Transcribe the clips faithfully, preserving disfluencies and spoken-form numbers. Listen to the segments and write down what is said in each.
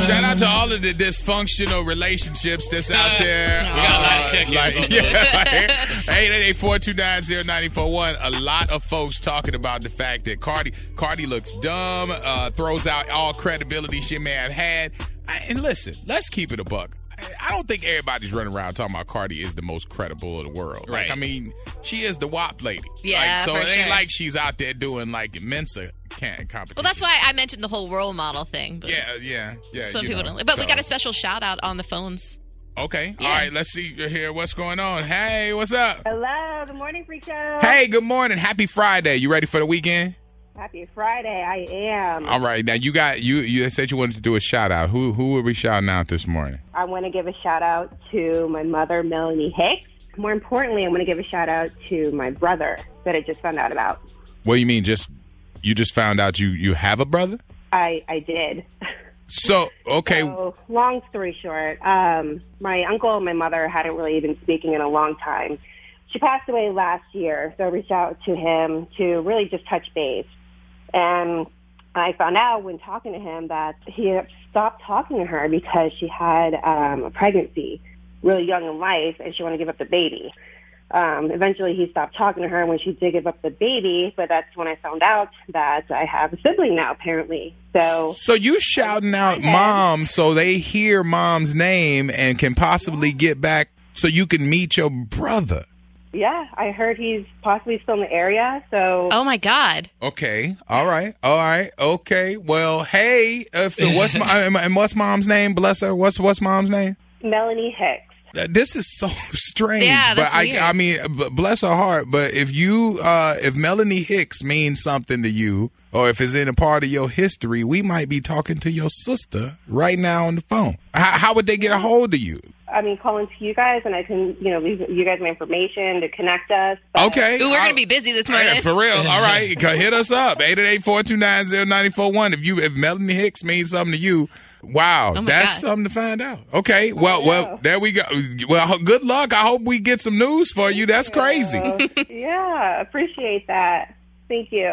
Shout out to all of the dysfunctional relationships that's out there. We got a lot of check-ins like, on yeah, eight eight eight, four two nine, zero nine four one. A lot of folks talking about the fact that Cardi Cardi looks dumb, uh, throws out all credibility she may have had. I, and listen, let's keep it a buck. I don't think everybody's running around talking about Cardi is the most credible of the world. Right. Like, I mean, she is the W A P lady. Yeah, like, so for it ain't sure. like she's out there doing like Mensa can competition. Well, that's why I mentioned the whole role model thing. But Yeah, yeah, yeah. some you people know, don't. But we so- got a special shout out on the phones. Okay. Yeah. All right. Let's see here. What's going on? Hey, what's up? Hello, good morning, Freak Show. Hey, good morning. Happy Friday. You ready for the weekend? Happy Friday, I am. All right. Now you got you. You said you wanted to do a shout out. Who who are we shouting out this morning? I want to give a shout out to my mother, Melanie Hicks. More importantly, I want to give a shout out to my brother that I just found out about. What do you mean? Just you just found out you you have a brother? I, I did. So okay. So, long story short, um, my uncle and my mother hadn't really been speaking in a long time. She passed away last year, so I reached out to him to really just touch base. And I found out when talking to him that he had stopped talking to her because she had um, a pregnancy really young in life and she wanted to give up the baby. Um, eventually he stopped talking to her when she did give up the baby, but that's when I found out that I have a sibling now, apparently. So So you shouting out mom so they hear mom's name and can possibly get back so you can meet your brother. yeah, I heard he's possibly still in the area, so... Oh my God! Okay. All right. All right. Okay. Well, hey, if what's my, and what's mom's name? Bless her. What's what's mom's name? Melanie Hicks. Uh, This is so strange, Yeah, but that's I, weird. I mean, b- bless her heart. But if you, uh, if Melanie Hicks means something to you, or if it's in a part of your history, we might be talking to your sister right now on the phone. How, how would they get a hold of you? I mean, calling to you guys, and I can, you know, leave you guys my information to connect us. but- Okay, Ooh, we're I- gonna be busy this morning. Yeah, for real. All right, go hit us up eight eight eight, four two nine, zero nine four one. If you, if Melanie Hicks means something to you, wow, Oh my that's God. something to find out. Okay, well, well, there we go. Well, good luck. I hope we get some news for you. That's crazy. So, yeah, appreciate that. Thank you.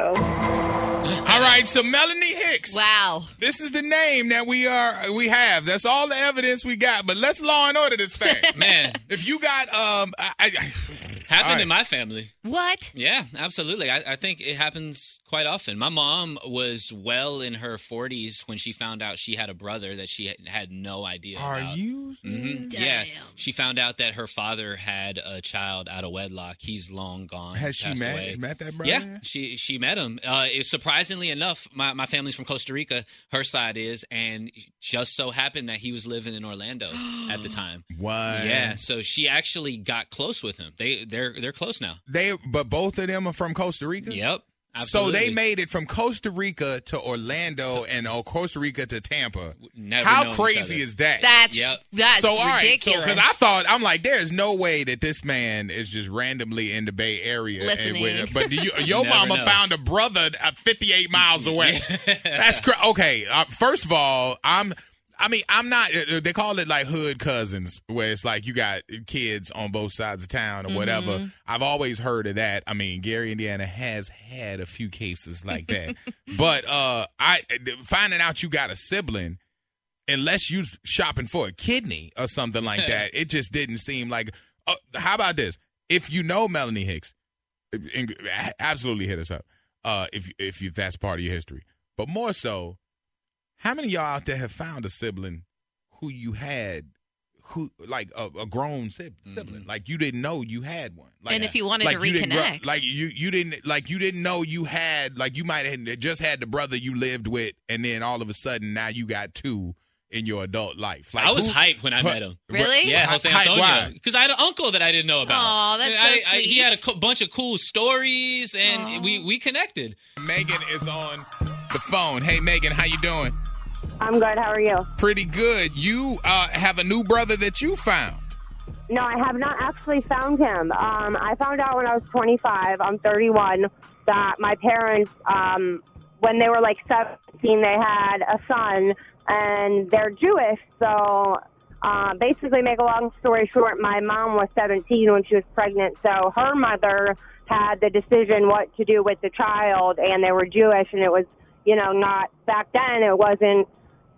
All right, so Melanie Hicks. Wow. This is the name that we are we have. That's all the evidence we got. But let's law and order this thing. Man, If you got um, I, I, happened All right. in my family. What? Yeah, absolutely. I, I think it happens quite often. My mom was well in her forties when she found out she had a brother that she had, had no idea are about. you? Mhm. Damn. Yeah, she found out that her father had a child out of wedlock. He's long gone. Has she passed met away. met that brother? Yeah, she she met him. Uh, it, surprisingly enough, my, my family's from Costa Rica. Her side is, and just so happened that he was living in Orlando at the time. What? Yeah, so she actually got close with him. They they're they're close now. They, but both of them are from Costa Rica. Yep. So Absolutely. they made it from Costa Rica to Orlando and uh, Costa Rica to Tampa. Never How known each crazy other. is that? That's Yep. that's so all right, ridiculous. because I thought I'm like, there's no way that this man is just randomly in the Bay Area. and Listening. with- but you, your Never mama know. found a brother uh, fifty-eight miles away. That's cra- okay. Uh, first of all, I'm. I mean, I'm not. uh, They call it like hood cousins, where it's like you got kids on both sides of town or whatever. I've always heard of that. I mean, Gary, Indiana has had a few cases like that, but uh, I finding out you got a sibling, unless you shopping for a kidney or something like that, it just didn't seem like. Uh, how about this? If you know Melanie Hicks, in- absolutely hit us up. Uh, if if you, that's part of your history, but more so. How many of y'all out there have found a sibling who you had, who like a, a grown sib- sibling, like you didn't know you had one, like, And if you wanted like to you didn't grow- reconnect. like you you didn't like you didn't know you had, like you might have just had the brother you lived with, and then all of a sudden now you got two in your adult life. Like I was who- hyped when I met him. Really? Yeah, Hy- Jose hype, Antonio. why? Because I had an uncle that I didn't know about. Aw, that's And so I, I, he sweet. had a co- bunch of cool stories, and we, we connected. Megan is on the phone. Hey Megan, how you doing? I'm good. How are you? Pretty good. You uh, have a new brother that you found. No, I have not actually found him. Um, I found out when I was twenty-five. I'm thirty-one. That my parents, um, when they were like seventeen, they had a son, and they're Jewish. So uh, basically, make a long story short, my mom was seventeen when she was pregnant. So her mother had the decision what to do with the child, and they were Jewish, and it was, you know, not back then. It wasn't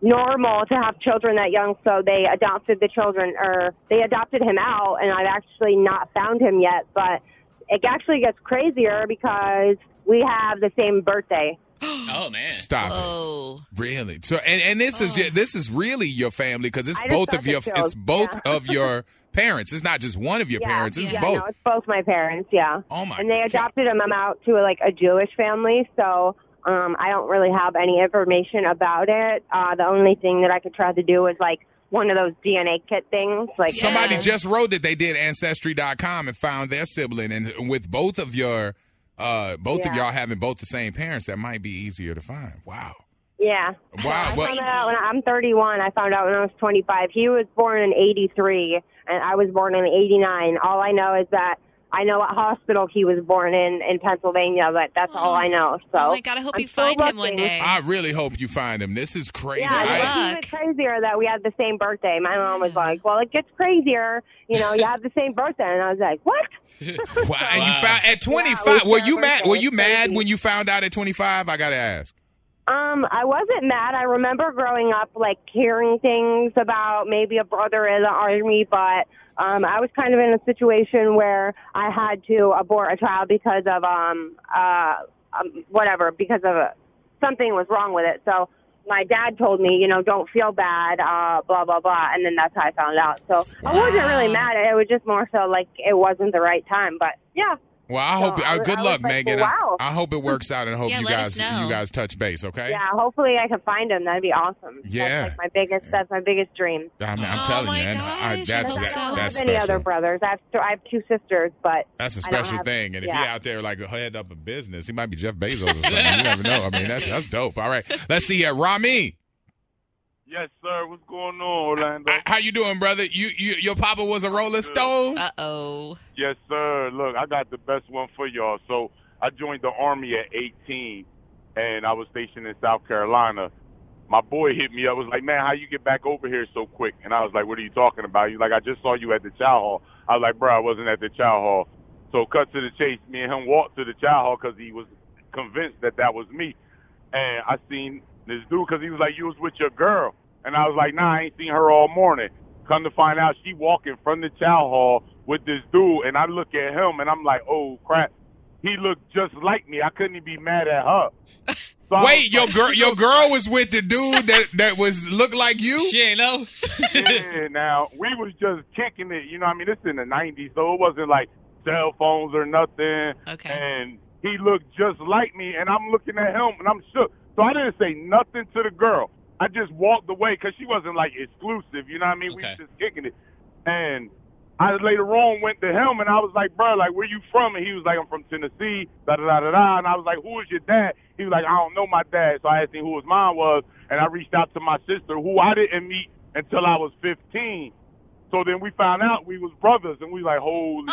normal to have children that young, so they adopted the children, or they adopted him out, and I've actually not found him yet. But it actually gets crazier because we have the same birthday. Oh man! Stop Oh. it! Really? So, and, and this is Oh. this is really your family because it's I just both thought of your it showed, it's both yeah. of your parents. It's not just one of your Yeah, parents. It's yeah, both. no, it's both my parents. Yeah. Oh my! And they God. adopted him out to like a Jewish family, so um, I don't really have any information about it. Uh, the only thing that I could try to do is like one of those D N A kit things. Like Somebody Yeah. just wrote that they did Ancestry dot com and found their sibling, and with both of your, uh, both of Yeah. y'all having both the same parents, that might be easier to find. Wow. Yeah. Wow. I Well, found out when I- I'm thirty-one. I found out when I was twenty-five. He was born in eighty-three, and I was born in eighty-nine. All I know is that I know what hospital he was born in in Pennsylvania, but that's all I know. So Oh my God, I hope I'm you still find him one looking. day. I really hope you find him. This is crazy. Yeah, Good it's I, luck. even crazier that we had the same birthday. My mom was like, "Well, it gets crazier. You know, you have the same birthday," and I was like, "What?" wow. And you Wow. found at Yeah, twenty-five. we were share you mad? Were birthdays. you mad Crazy. when you found out at twenty-five? I gotta ask. Um, I wasn't mad. I remember growing up, like, hearing things about maybe a brother in the army, but um, I was kind of in a situation where I had to abort a child because of, um, uh, um, whatever, because of a, something was wrong with it. So my dad told me, you know, don't feel bad, uh, blah, blah, blah, and then that's how I found out. So I wasn't really mad. It was just more so like it wasn't the right time, but yeah. Well, I hope. So I uh, was- good I luck, was like, Megan. wow. I, I hope it works out, and hope Yeah, you let guys us know. you guys touch base. Okay. Yeah, hopefully I can find him. That'd be awesome. Yeah. That's like my biggest. That's my biggest dream. I mean, I'm Oh, telling my you, and gosh, I, I that's hope that, so. I don't that's have any special. other brothers. I have, I have two sisters, but That's a I don't special have- thing, and if yeah. he out there like a head up a business, he might be Jeff Bezos or something. You never know. I mean, that's that's dope. All right, let's see here, Rami. Yes, sir. What's going on, Orlando? I- How you doing, brother? You, you your papa was a Rolling Stone. Uh oh. Yes, sir. Look, I got the best one for y'all. So I joined the Army at eighteen, and I was stationed in South Carolina. My boy hit me up, was like, man, how you get back over here so quick? And I was like, what are you talking about? He's like, I just saw you at the chow hall. I was like, bro, I wasn't at the chow hall. So cut to the chase. Me and him walked to the chow hall because he was convinced that that was me. And I seen this dude because he was like, you was with your girl. And I was like, nah, I ain't seen her all morning. Come to find out, she walking from the chow hall with this dude, and I look at him, and I'm like, oh, crap. He looked just like me. I couldn't even be mad at her. So I Wait, was your like, girl, your girl was with the dude that that was looked like you. She ain't know. yeah, now, we was just kicking it. You know what I mean? This is in the nineties, so it wasn't like cell phones or nothing. Okay. And he looked just like me, and I'm looking at him, and I'm shook. So I didn't say nothing to the girl. I just walked away because she wasn't, like, exclusive. You know what I mean? We Okay. was just kicking it. And I later on went to him, and I was like, bro, like, where you from? And he was like, I'm from Tennessee, da-da-da-da-da. And I was like, who is your dad? He was like, I don't know my dad. So I asked him who his mom was, and I reached out to my sister, who I didn't meet until I was fifteen. So then we found out we was brothers, and we like, holy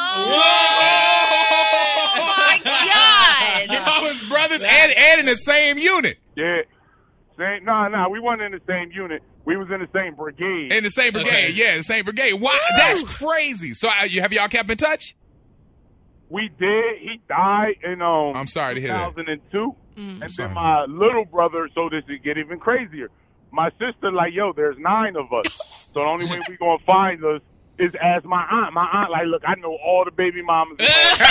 Oh my God. I was brothers and, and in the same unit. yeah. Same, no, no, we weren't in the same unit. We was in the same brigade. In the same brigade, Okay. yeah, the same brigade. Wow, that's crazy. So, uh, you have y'all kept in touch? We did. He died in um. I'm sorry to hear that. two thousand two. Mm. And Sorry. then my little brother. So this would get even crazier. My sister, like, yo, there's nine of us. So the only way we gonna find us is ask my aunt. My aunt, like, look, I know all the baby mamas.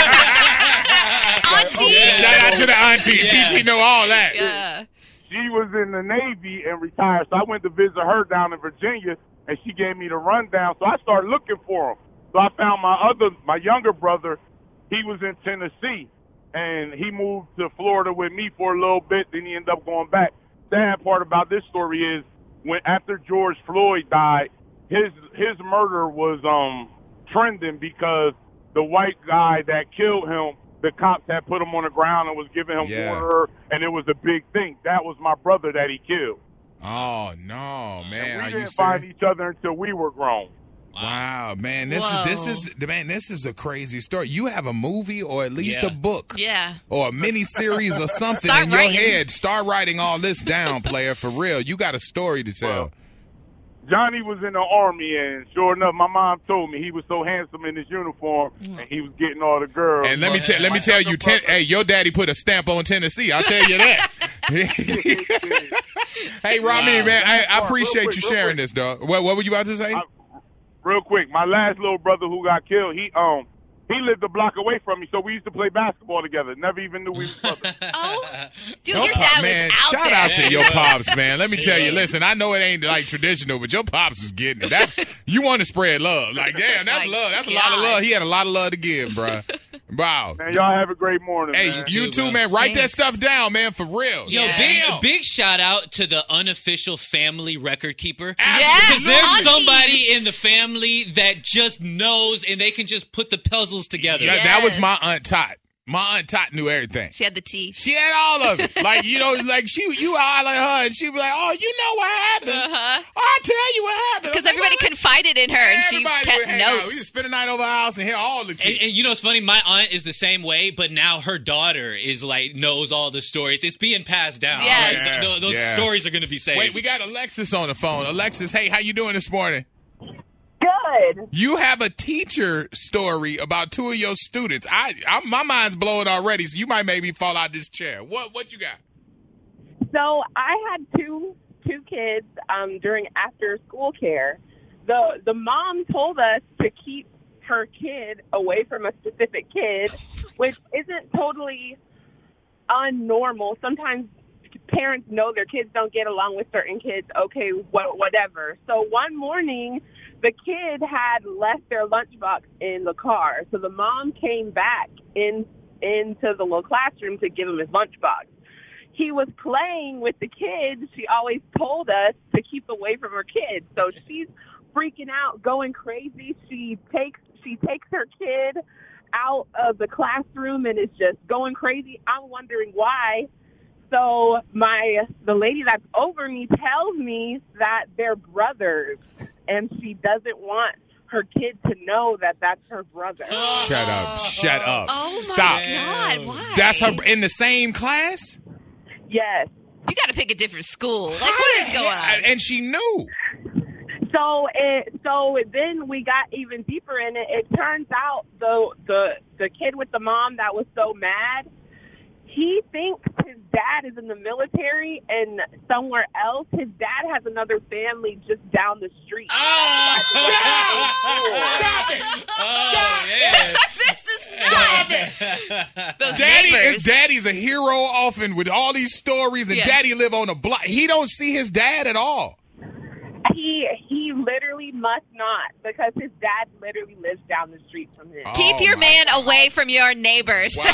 Auntie. Shout out to the auntie. Yeah. T T know all that. Yeah. She was in the Navy and retired. So I went to visit her down in Virginia, and she gave me the rundown. So I started looking for him. So I found my other, my younger brother. He was in Tennessee, and he moved to Florida with me for a little bit. Then he ended up going back. Sad part about this story is when after George Floyd died, his his murder was um trending because the white guy that killed him, the cops had put him on the ground and was giving him Yeah. water, and it was a big thing. That was my brother that he killed. Oh, no, man. And Are we you didn't find serious? each other until we were grown. Wow, man, this Whoa. is this is man, this is a crazy story. You have a movie or at least Yeah. a book, Yeah. or a mini series or something Start in your writing. head. Start writing all this down, player. For real, you got a story to tell. Well, Johnny was in the Army, and sure enough, my mom told me he was so handsome in his uniform, and he was getting all the girls. And let me tell let me tell you, ten, hey, your daddy put a stamp on Tennessee. I'll tell you that. Hey, Ramin, man, I, I appreciate quick, you real sharing quick. this, dog. What, what were you about to say? I, real quick, my last little brother who got killed, he um he lived a block away from me, so we used to play basketball together. Never even knew we were brothers. Oh, dude, Your your pop- dad man, was out shout there. out to your pops, man. Let me tell you, listen, I know it ain't like traditional, but your pops was getting it. That's you want to spread love. Like, damn, that's My love. That's a lot of God. love. He had a lot of love to give, bro. Wow. Man, y'all have a great morning, Hey, man. you too, too, bro. man. Write Thanks. that stuff down, man, for real. Yo, Yeah. big, Damn. big shout out to the unofficial family record keeper. Yes, Because there's auntie. somebody in the family that just knows and they can just put the puzzles together. Yeah, that was Yes. my Aunt Tot. My Aunt Tot knew everything. She had the tea. She had all of it. Like, you know, like she, you holler at her, and she'd be like, oh, you know what happened. Uh-huh. I'll tell you what happened. Because I'm everybody like, confided in her, and she everybody kept would hang out. notes. We just spend the night over our house and hear all the tea. And, and you know what's funny? My aunt is the same way, but now her daughter is like knows all the stories. It's being passed down. Yes. Like, Yeah, th- those yeah. stories are going to be saved. Wait, we got Alexis on the phone. Alexis, hey, how you doing this morning? Good. You have a teacher story about two of your students. I, I my mind's blowing already, so you might maybe fall out this chair. What what you got? So I had two two kids um, during after school care. The the mom told us to keep her kid away from a specific kid, which isn't totally unnormal. Sometimes parents know their kids don't get along with certain kids. Okay, wh- whatever. So one morning, the kid had left their lunchbox in the car. So the mom came back in into the little classroom to give him his lunchbox. He was playing with the kids. She always told us to keep away from her kids. So she's freaking out, going crazy. She takes she takes her kid out of the classroom and is just going crazy. I'm wondering why. So my the lady that's over me tells me that they're brothers, and she doesn't want her kid to know that that's her brother. Shut up. Shut up. Oh, my Stop. God. Why? That's her in the same class? Yes. You got to pick a different school. Like, what is going on? And she knew. So it so then we got even deeper in it. It turns out the the the kid with the mom that was so mad, he thinks his dad is in the military and somewhere else. His dad has another family just down the street. Oh, Stop it. oh yeah. This is not. Those Daddy neighbors. is daddy's a hero often with all these stories, and Yeah. daddy live on a block. He don't see his dad at all. He he literally must not, because his dad literally lives down the street from him. Keep Oh, your my man away from your neighbors. Wow.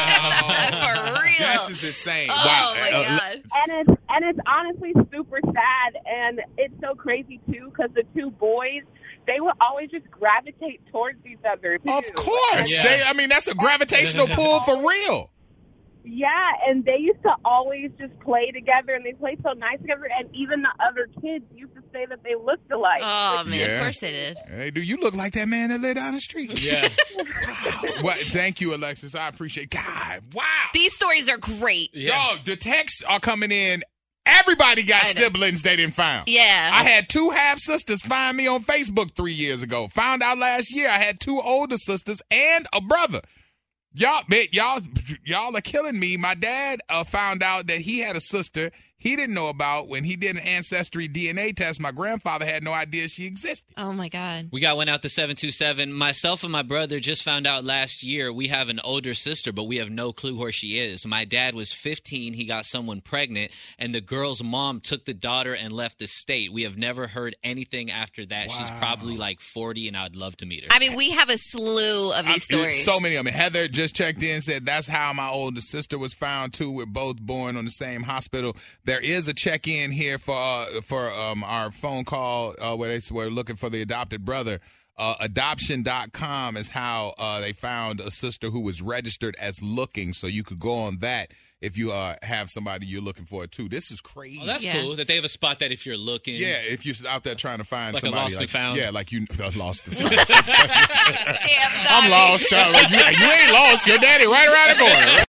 For real. This is insane. Oh, wow. my Uh, God. And it's and it's honestly super sad, and it's so crazy too, because the two boys, they would always just gravitate towards each other. Too. Of course. Yeah. They, I mean, that's a gravitational pull for real. Yeah, and they used to always just play together, and they played so nice together. And even the other kids used to say that they looked alike. Oh, man. Yeah. Of course they did. Hey, do you look like that man that lay down the street? Yeah. Well, thank you, Alexis. I appreciate. God, wow. These stories are great. Yeah. Dog, the texts are coming in. Everybody got I know. siblings they didn't find. Yeah. I had two half sisters find me on Facebook three years ago. Found out last year I had two older sisters and a brother. Y'all, man, y'all, y'all are killing me. My dad uh, found out that he had a sister he didn't know about when he did an ancestry D N A test. My grandfather had no idea she existed. Oh, my God. We got one out to seven two seven. Myself and my brother just found out last year we have an older sister, but we have no clue where she is. My dad was fifteen. He got someone pregnant, and the girl's mom took the daughter and left the state. We have never heard anything after that. She's probably like forty, and I'd love to meet her. I mean, we have a slew of these I- stories. So many of them. Heather just checked in, said that's how my older sister was found too. We're both born on the same hospital. There is a check-in here for uh, for um, our phone call uh, where they were looking for the adopted brother. Uh, adoption dot com is how uh, they found a sister who was registered as looking, so you could go on that if you uh, have somebody you're looking for too. This is crazy. Oh, that's Yeah. cool that they have a spot that if you're looking. Yeah, if you're out there trying to find Like a somebody lost and like, found. yeah, like you lost and found. Damn, I'm Tommy. lost. Uh, you, you ain't lost. Your daddy right around the corner.